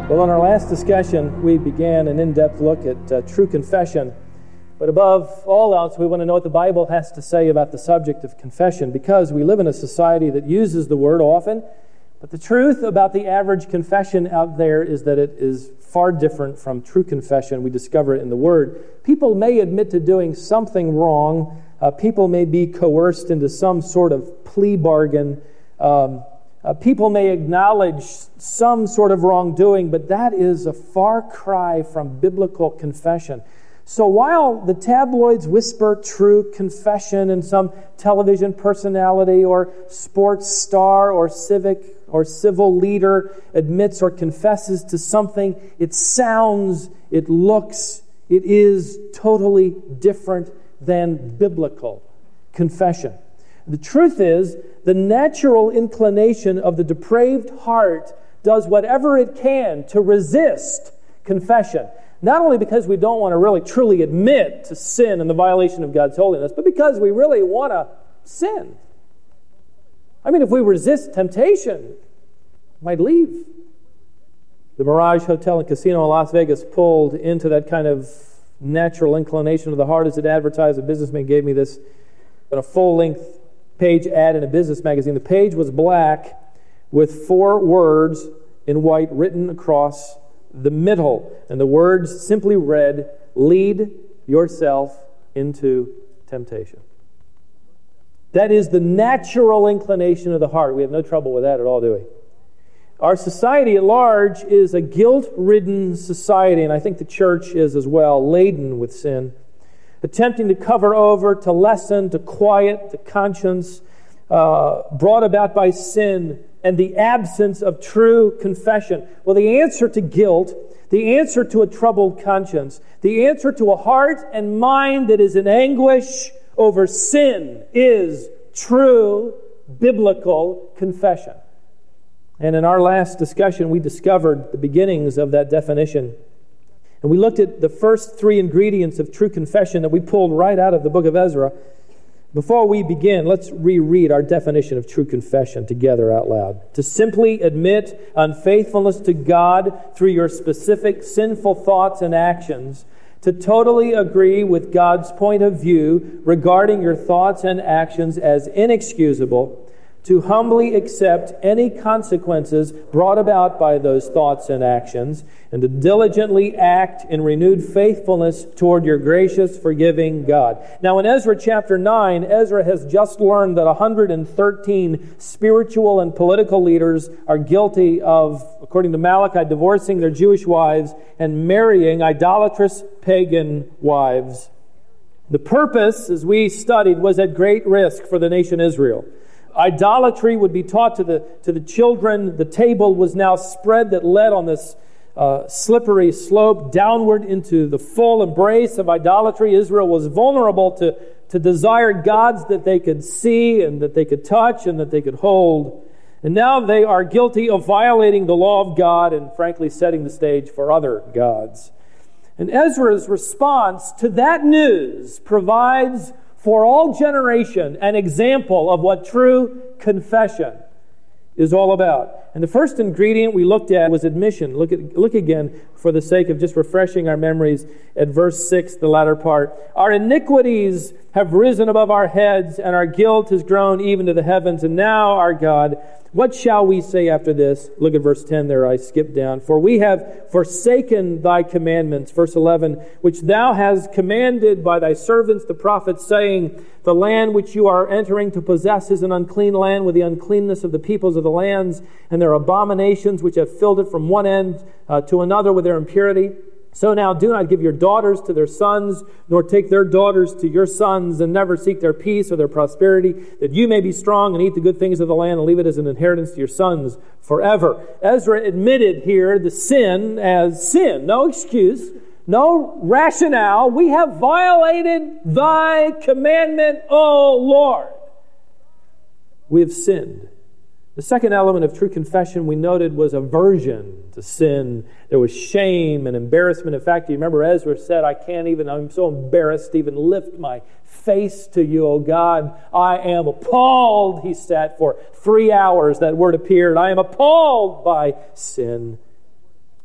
Well, in our last discussion, we began an in-depth look at true confession. But above all else, we want to know what the Bible has to say about the subject of confession, because we live in a society that uses the word often. But the truth about the average confession out there is that it is far different from true confession. We discover it in the Word. People may admit to doing something wrong. People may be coerced into some sort of plea bargain. People may acknowledge some sort of wrongdoing, but that is a far cry from biblical confession. So while the tabloids whisper true confession and some television personality or sports star or civic or civil leader admits or confesses to something, it sounds, it looks, it is totally different than biblical confession. The truth is, the natural inclination of the depraved heart does whatever it can to resist confession. Not only because we don't want to really truly admit to sin and the violation of God's holiness, but because we really want to sin. I mean, if we resist temptation, we might leave. The Mirage Hotel and Casino in Las Vegas pulled into that kind of natural inclination of the heart as it advertised. A businessman gave me this in a full-length page ad in a business magazine. The page was black with 4 words in white written across the middle. And the words simply read, "Lead yourself into temptation." That is the natural inclination of the heart. We have no trouble with that at all, do we? Our society at large is a guilt-ridden society, and I think the church is as well, laden with sin, attempting to cover over, to lessen, to quiet the conscience brought about by sin and the absence of true confession. Well, the answer to guilt, the answer to a troubled conscience, the answer to a heart and mind that is in anguish over sin is true biblical confession. And in our last discussion, we discovered the beginnings of that definition. And we looked at the first 3 ingredients of true confession that we pulled right out of the book of Ezra. Before we begin, let's reread our definition of true confession together out loud. To simply admit unfaithfulness to God through your specific sinful thoughts and actions. To totally agree with God's point of view regarding your thoughts and actions as inexcusable. To humbly accept any consequences brought about by those thoughts and actions, and to diligently act in renewed faithfulness toward your gracious, forgiving God. Now in Ezra chapter 9, Ezra has just learned that 113 spiritual and political leaders are guilty of, according to Malachi, divorcing their Jewish wives and marrying idolatrous pagan wives. The purpose, as we studied, was at great risk for the nation Israel. Idolatry would be taught to the children. The table was now spread that led on this slippery slope downward into the full embrace of idolatry. Israel was vulnerable to desire gods that they could see and that they could touch and that they could hold. And now they are guilty of violating the law of God and frankly setting the stage for other gods. And Ezra's response to that news provides for all generation an example of what true confession is all about. And the first ingredient we looked at was admission. Look again, for the sake of just refreshing our memories, at verse 6, the latter part. Our iniquities have risen above our heads, and our guilt has grown even to the heavens. And now, our God, what shall we say after this? Look at verse 10 there, I skipped down. For we have forsaken thy commandments, verse 11, which thou hast commanded by thy servants the prophets, saying, the land which you are entering to possess is an unclean land with the uncleanness of the peoples of the lands, and their abominations which have filled it from one end to another with their impurity. So now do not give your daughters to their sons, nor take their daughters to your sons, and never seek their peace or their prosperity, that you may be strong and eat the good things of the land and leave it as an inheritance to your sons forever. Ezra admitted here the sin as sin. No excuse, no rationale. We have violated thy commandment, O Lord. We have sinned. The second element of true confession we noted was aversion to sin. There was shame and embarrassment. In fact, you remember Ezra said, I'm so embarrassed to even lift my face to you, O God. I am appalled. He sat for 3 hours. That word appeared. I am appalled by sin.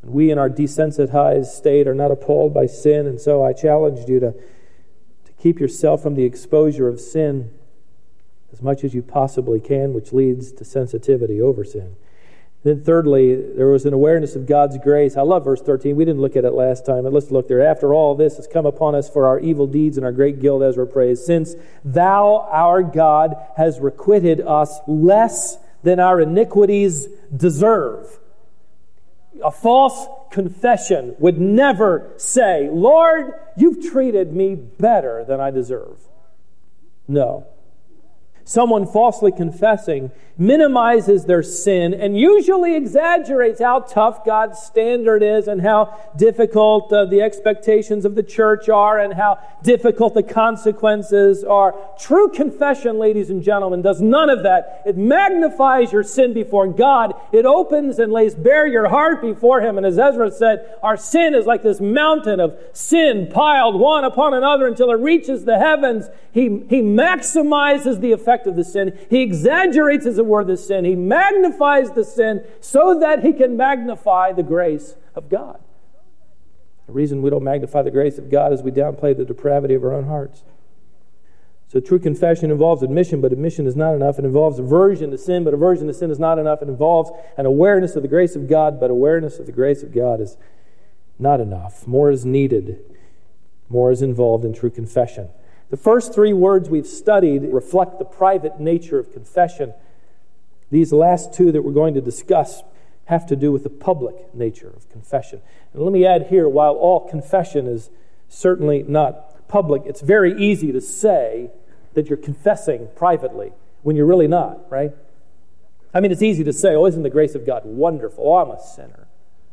And we in our desensitized state are not appalled by sin, and so I challenged you to keep yourself from the exposure of sin as much as you possibly can, which leads to sensitivity over sin. Then thirdly, there was an awareness of God's grace. I love verse 13. We didn't look at it last time, but let's look there. After all this has come upon us for our evil deeds and our great guilt, Ezra prays, since thou, our God, has requited us less than our iniquities deserve. A false confession would never say, Lord, you've treated me better than I deserve. No. Someone falsely confessing minimizes their sin and usually exaggerates how tough God's standard is and how difficult the expectations of the church are and how difficult the consequences are. True confession, ladies and gentlemen, does none of that. It magnifies your sin before God. It opens and lays bare your heart before Him. And as Ezra said, our sin is like this mountain of sin piled one upon another until it reaches the heavens. He maximizes the effect of the sin. He exaggerates, as it were, the sin. He magnifies the sin so that He can magnify the grace of God. The reason we don't magnify the grace of God is we downplay the depravity of our own hearts. So true confession involves admission, but admission is not enough. It involves aversion to sin, but aversion to sin is not enough. It involves an awareness of the grace of God, but awareness of the grace of God is not enough. More is needed. More is involved in true confession. The first three words we've studied reflect the private nature of confession. These last two that we're going to discuss have to do with the public nature of confession. And let me add here, while all confession is certainly not public, it's very easy to say that you're confessing privately when you're really not, right? I mean, it's easy to say, oh, isn't the grace of God wonderful? Oh, I'm a sinner.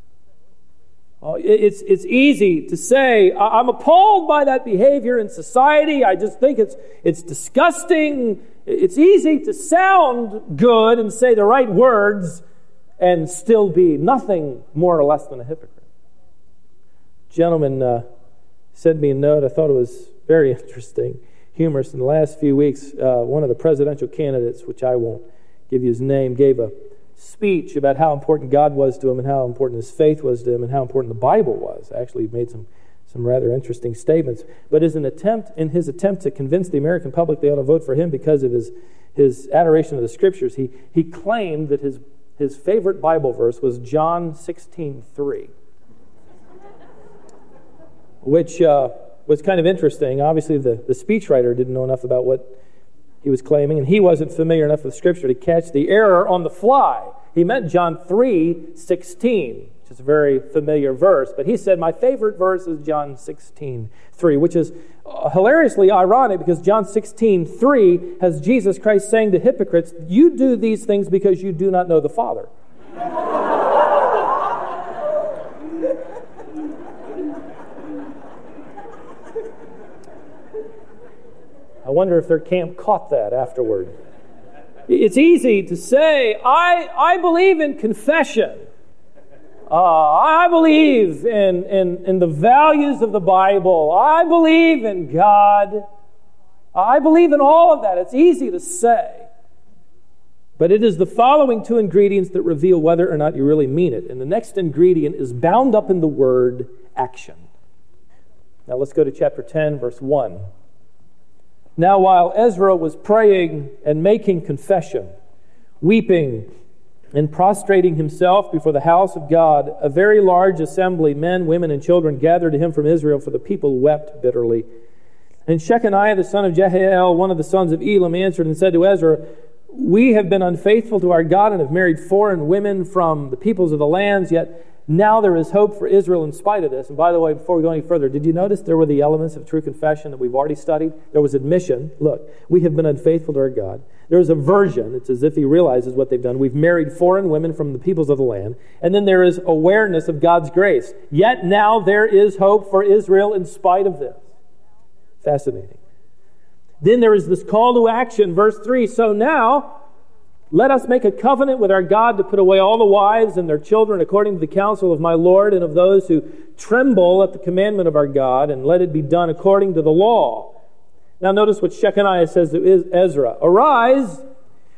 Oh, it's easy to say, I'm appalled by that behavior in society. I just think it's disgusting. It's easy to sound good and say the right words and still be nothing more or less than a hypocrite. A gentleman sent me a note. I thought it was very interesting, humorous. In the last few weeks, one of the presidential candidates, which I won't give you his name, gave a speech about how important God was to him and how important his faith was to him and how important the Bible was. Actually, he made some rather interesting statements. But in his attempt to convince the American public they ought to vote for him because of his adoration of the Scriptures, he claimed that his favorite Bible verse was John 16:3, which was kind of interesting. Obviously, the speechwriter didn't know enough about what he was claiming, and he wasn't familiar enough with Scripture to catch the error on the fly. He meant John 3:16, which is a very familiar verse, but he said, my favorite verse is John 16:3, which is hilariously ironic because John 16:3 has Jesus Christ saying to hypocrites, you do these things because you do not know the Father. I wonder if their camp caught that afterward. It's easy to say, I believe in confession. I believe in the values of the Bible. I believe in God. I believe in all of that. It's easy to say. But it is the following two ingredients that reveal whether or not you really mean it. And the next ingredient is bound up in the word action. Now let's go to chapter 10, verse 1. Now, while Ezra was praying and making confession, weeping and prostrating himself before the house of God, a very large assembly, men, women, and children, gathered to him from Israel, for the people wept bitterly. And Shechaniah, the son of Jehiel, one of the sons of Elam, answered and said to Ezra, we have been unfaithful to our God and have married foreign women from the peoples of the lands, yet now there is hope for Israel in spite of this. And by the way, before we go any further, did you notice there were the elements of true confession that we've already studied? There was admission. Look, we have been unfaithful to our God. There is aversion. It's as if he realizes what they've done. We've married foreign women from the peoples of the land. And then there is awareness of God's grace. Yet now there is hope for Israel in spite of this. Fascinating. Then there is this call to action, verse 3. So now, let us make a covenant with our God to put away all the wives and their children according to the counsel of my Lord and of those who tremble at the commandment of our God, and let it be done according to the law. Now notice what Shechaniah says to Ezra. Arise,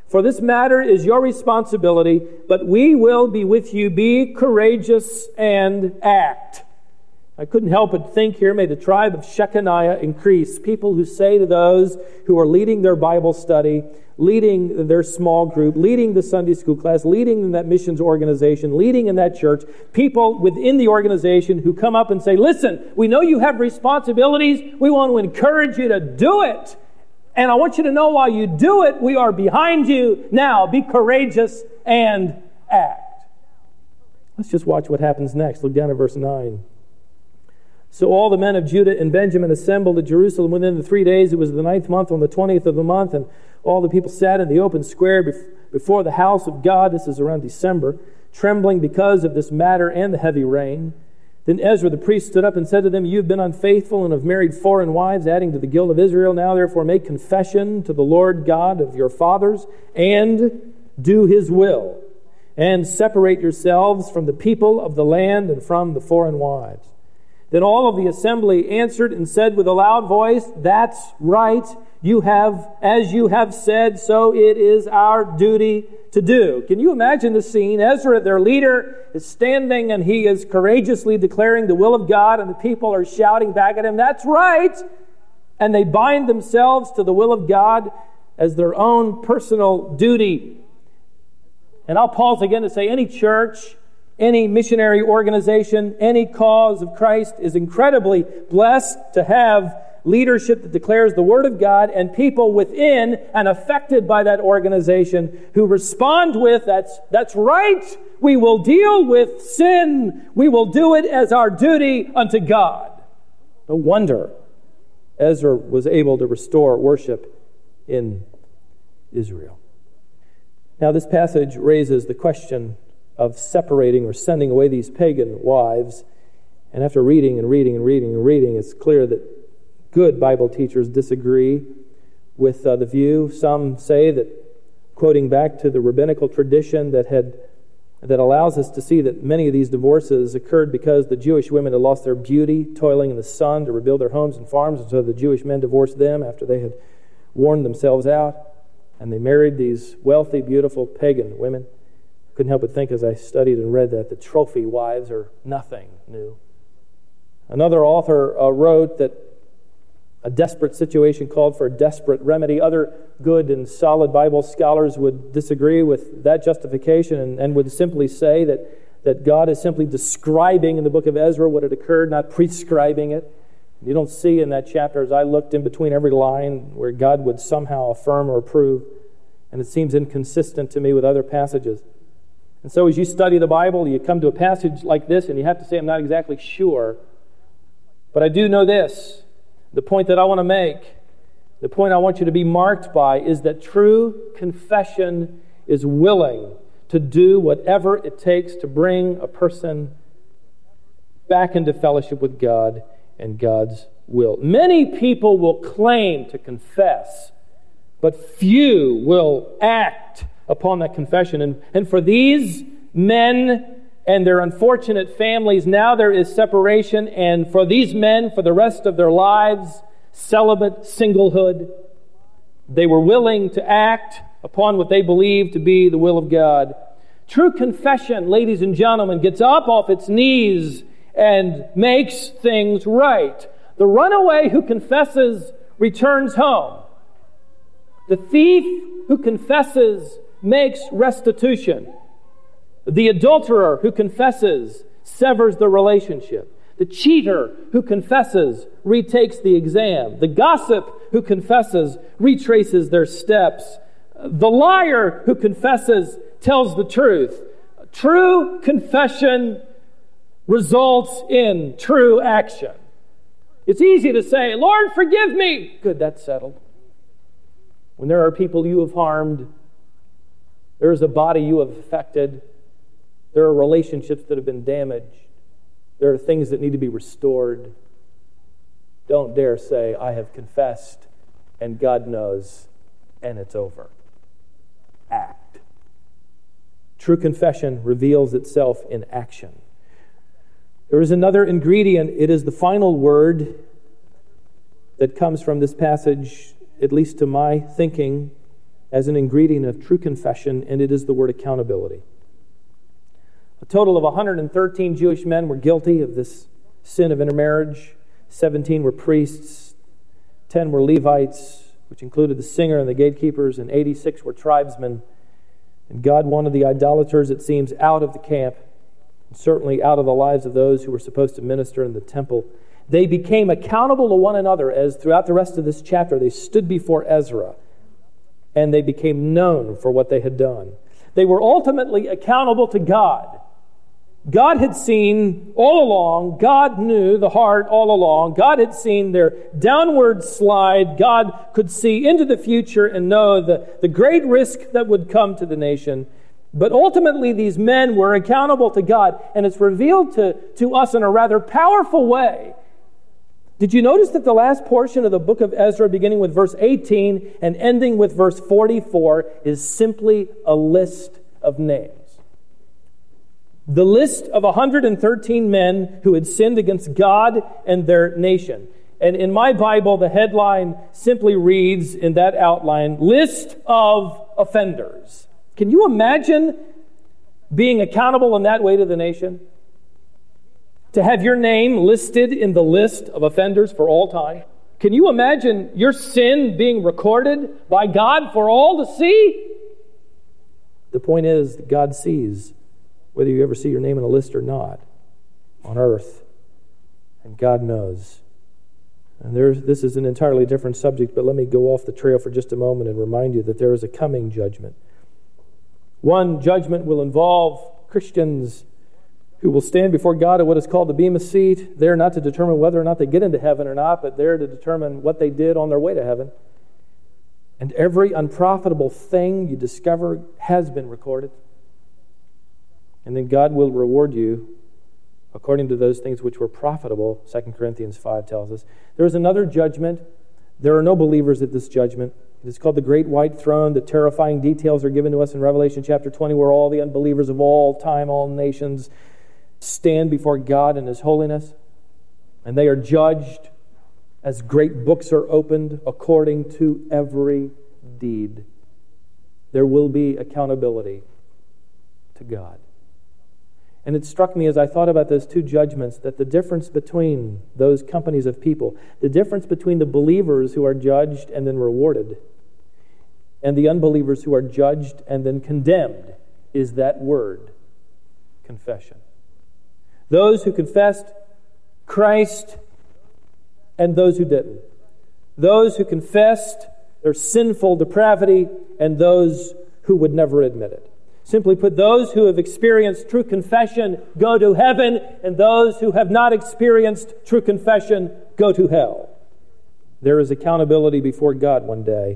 For this matter is your responsibility, but we will be with you. Be courageous and act. I couldn't help but think here, may the tribe of Shechaniah increase. People who say to those who are leading their Bible study, leading their small group, leading the Sunday school class, leading in that missions organization, leading in that church, people within the organization who come up and say, listen, we know you have responsibilities. We want to encourage you to do it. And I want you to know while you do it, we are behind you. Now, be courageous and act. Let's just watch what happens next. Look down at verse 9. So all the men of Judah and Benjamin assembled at Jerusalem within the 3 days. It was the 9th month on the 20th of the month, and all the people sat in the open square before the house of God. This is around December, trembling because of this matter and the heavy rain. Then Ezra the priest stood up and said to them, you have been unfaithful and have married foreign wives, adding to the guilt of Israel. Now therefore make confession to the Lord God of your fathers, and do his will, and separate yourselves from the people of the land and from the foreign wives. Then all of the assembly answered and said with a loud voice, that's right. You have, as you have said, so it is our duty to do. Can you imagine the scene? Ezra, their leader, is standing and he is courageously declaring the will of God, and the people are shouting back at him, that's right. And they bind themselves to the will of God as their own personal duty. And I'll pause again to say any church, any missionary organization, any cause of Christ is incredibly blessed to have leadership that declares the Word of God and people within and affected by that organization who respond with, that's right, we will deal with sin, we will do it as our duty unto God. No wonder Ezra was able to restore worship in Israel. Now this passage raises the question of separating or sending away these pagan wives. And after reading, it's clear that good Bible teachers disagree with the view. Some say that, quoting back to the rabbinical tradition that allows us to see that many of these divorces occurred because the Jewish women had lost their beauty, toiling in the sun to rebuild their homes and farms, and so the Jewish men divorced them after they had worn themselves out, and they married these wealthy, beautiful pagan women. Couldn't help but think as I studied and read that the trophy wives are nothing new. Another author wrote that a desperate situation called for a desperate remedy. Other good and solid Bible scholars would disagree with that justification and would simply say that God is simply describing in the book of Ezra what had occurred, not prescribing it. You don't see in that chapter, as I looked in between every line, where God would somehow affirm or approve. And it seems inconsistent to me with other passages. And so as you study the Bible, you come to a passage like this, and you have to say, I'm not exactly sure. But I do know this. The point that I want to make, the point I want you to be marked by, is that true confession is willing to do whatever it takes to bring a person back into fellowship with God and God's will. Many people will claim to confess, but few will act upon that confession. And for these men and their unfortunate families, now there is separation. And for these men, for the rest of their lives, celibate, singlehood, they were willing to act upon what they believed to be the will of God. True confession, ladies and gentlemen, gets up off its knees and makes things right. The runaway who confesses returns home. The thief who confesses makes restitution. The adulterer who confesses severs the relationship. The cheater who confesses retakes the exam. The gossip who confesses retraces their steps. The liar who confesses tells the truth. True confession results in true action. It's easy to say, Lord, forgive me. Good, that's settled. When there are people you have harmed, there is a body you have affected, there are relationships that have been damaged, there are things that need to be restored. Don't dare say, I have confessed, and God knows, and it's over. Act. True confession reveals itself in action. There is another ingredient. It is the final word that comes from this passage, at least to my thinking. as an ingredient of true confession, and it is the word accountability. A total of 113 Jewish men were guilty of this sin of intermarriage. 17 were priests, 10 were Levites, which included the singer and the gatekeepers, and 86 were tribesmen. And God wanted the idolaters, it seems, out of the camp, and certainly out of the lives of those who were supposed to minister in the temple. They became accountable to one another as throughout the rest of this chapter they stood before Ezra, and they became known for what they had done. They were ultimately accountable to God. God had seen all along, God knew the heart all along, God had seen their downward slide, God could see into the future and know the great risk that would come to the nation. But ultimately these men were accountable to God, and it's revealed to us in a rather powerful way. Did you notice that the last portion of the book of Ezra, beginning with verse 18 and ending with verse 44, is simply a list of names? The list of 113 men who had sinned against God and their nation. And in my Bible, the headline simply reads in that outline, List of Offenders. Can you imagine being accountable in that way to the nation? To have your name listed in the list of offenders for all time? Can you imagine your sin being recorded by God for all to see? The point is that God sees whether you ever see your name in a list or not on earth. And God knows. And this is an entirely different subject, but let me go off the trail for just a moment and remind you that there is a coming judgment. One judgment will involve Christians who will stand before God at what is called the Bema Seat. They're not to determine whether or not they get into heaven or not, but they're to determine what they did on their way to heaven. And every unprofitable thing you discover has been recorded. And then God will reward you according to those things which were profitable, 2 Corinthians 5 tells us. There is another judgment. There are no believers at this judgment. It is called the Great White Throne. The terrifying details are given to us in Revelation chapter 20, where all the unbelievers of all time, all nations, stand before God in His holiness. And they are judged as great books are opened according to every deed. There will be accountability to God. And it struck me as I thought about those two judgments that the difference between those companies of people, the difference between the believers who are judged and then rewarded, and the unbelievers who are judged and then condemned, is that word, confession. Those who confessed Christ and those who didn't. Those who confessed their sinful depravity and those who would never admit it. Simply put, those who have experienced true confession go to heaven, and those who have not experienced true confession go to hell. There is accountability before God one day.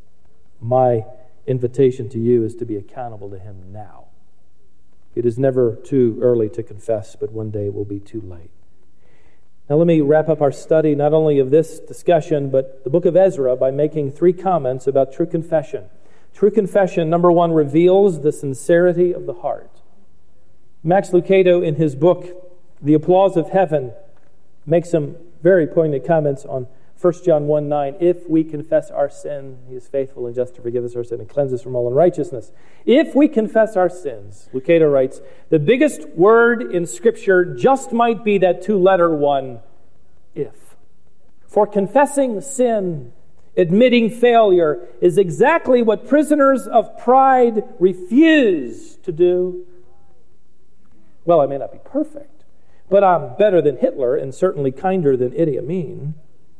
My invitation to you is to be accountable to Him now. It is never too early to confess, but one day it will be too late. Now let me wrap up our study not only of this discussion, but the book of Ezra by making 3 comments about true confession. True confession, number 1, reveals the sincerity of the heart. Max Lucado, in his book, The Applause of Heaven, makes some very poignant comments on 1 John 1:9. If we confess our sin, He is faithful and just to forgive us our sin and cleanse us from all unrighteousness. If we confess our sins, Lucado writes, the biggest word in Scripture just might be that 2-letter one, if. For confessing sin, admitting failure, is exactly what prisoners of pride refuse to do. Well, I may not be perfect, but I'm better than Hitler and certainly kinder than Idi Amin.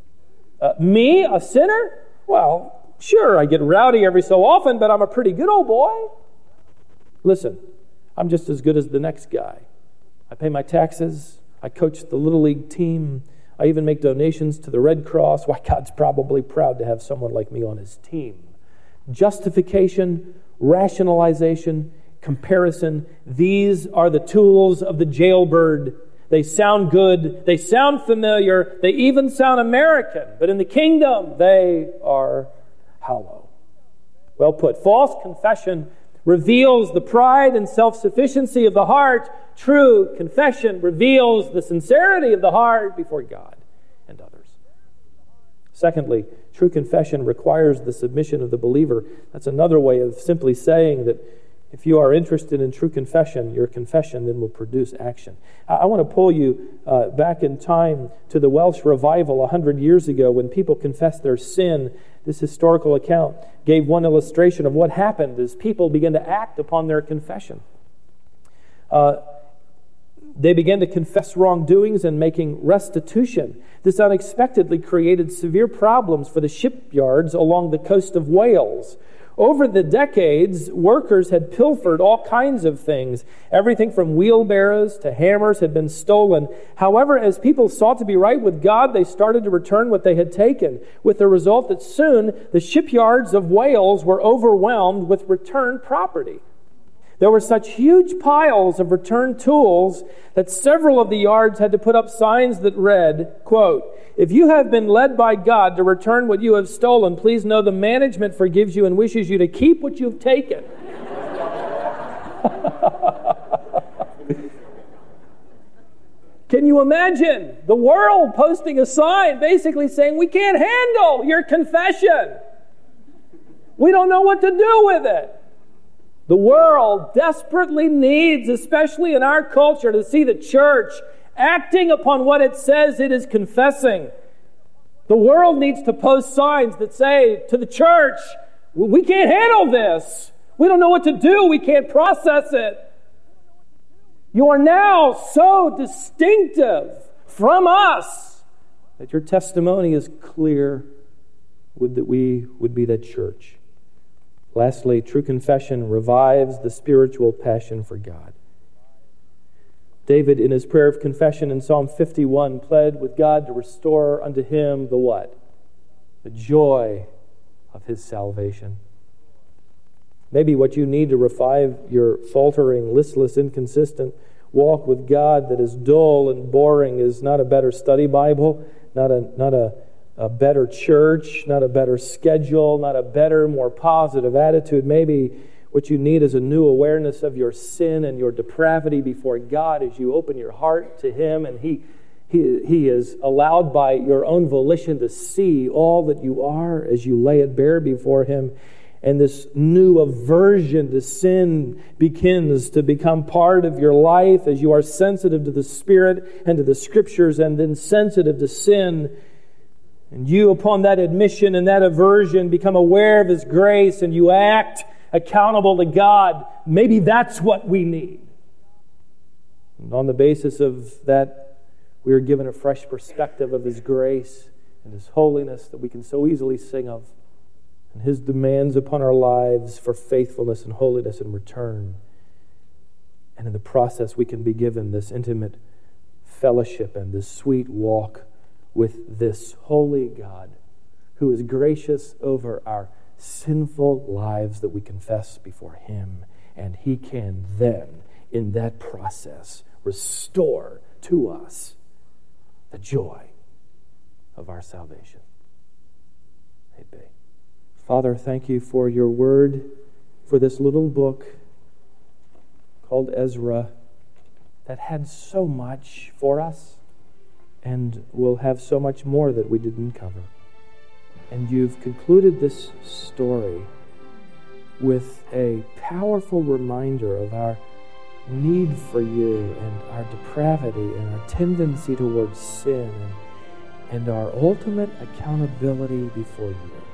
Me, a sinner? Well, sure, I get rowdy every so often, but I'm a pretty good old boy. Listen, I'm just as good as the next guy. I pay my taxes. I coach the Little League team. I even make donations to the Red Cross. Why, God's probably proud to have someone like me on His team. Justification, rationalization, comparison, these are the tools of the jailbird. They sound good, they sound familiar, they even sound American, but in the kingdom, they are hollow. Well put. False confession reveals the pride and self-sufficiency of the heart. True confession reveals the sincerity of the heart before God and others. Secondly, true confession requires the submission of the believer. That's another way of simply saying that if you are interested in true confession, your confession then will produce action. I want to pull you back in time to the Welsh revival 100 years ago when people confessed their sin. This historical account gave one illustration of what happened as people began to act upon their confession. They began to confess wrongdoings and making restitution. This unexpectedly created severe problems for the shipyards along the coast of Wales. Over the decades, workers had pilfered all kinds of things. Everything from wheelbarrows to hammers had been stolen. However, as people sought to be right with God, they started to return what they had taken, with the result that soon the shipyards of Wales were overwhelmed with returned property. There were such huge piles of returned tools that several of the yards had to put up signs that read, quote, "If you have been led by God to return what you have stolen, please know the management forgives you and wishes you to keep what you've taken." Can you imagine the world posting a sign basically saying, "We can't handle your confession. We don't know what to do with it"? The world desperately needs, especially in our culture, to see the church acting upon what it says it is confessing. The world needs to post signs that say to the church, "We can't handle this. We don't know what to do. We can't process it." You are now so distinctive from us that your testimony is clear. Would that we would be that church. Lastly, true confession revives the spiritual passion for God. David, in his prayer of confession in Psalm 51, pled with God to restore unto him the what? The joy of his salvation. Maybe what you need to revive your faltering, listless, inconsistent walk with God that is dull and boring is not a better study Bible, not a better church, not a better schedule, not a better, more positive attitude. Maybe what you need is a new awareness of your sin and your depravity before God as you open your heart to Him, and He is allowed by your own volition to see all that you are as you lay it bare before Him. And this new aversion to sin begins to become part of your life as you are sensitive to the Spirit and to the Scriptures, and then sensitive to sin. And you, upon that admission and that aversion, become aware of His grace, and you act accountable to God. Maybe that's what we need. And on the basis of that, we are given a fresh perspective of His grace and His holiness that we can so easily sing of, and His demands upon our lives for faithfulness and holiness in return. And in the process, we can be given this intimate fellowship and this sweet walk with this holy God who is gracious over our sinful lives that we confess before Him. And He can then, in that process, restore to us the joy of our salvation. Amen. Father, thank You for Your word, for this little book called Ezra that had so much for us and will have so much more that we didn't cover. And You've concluded this story with a powerful reminder of our need for You and our depravity and our tendency towards sin and our ultimate accountability before You.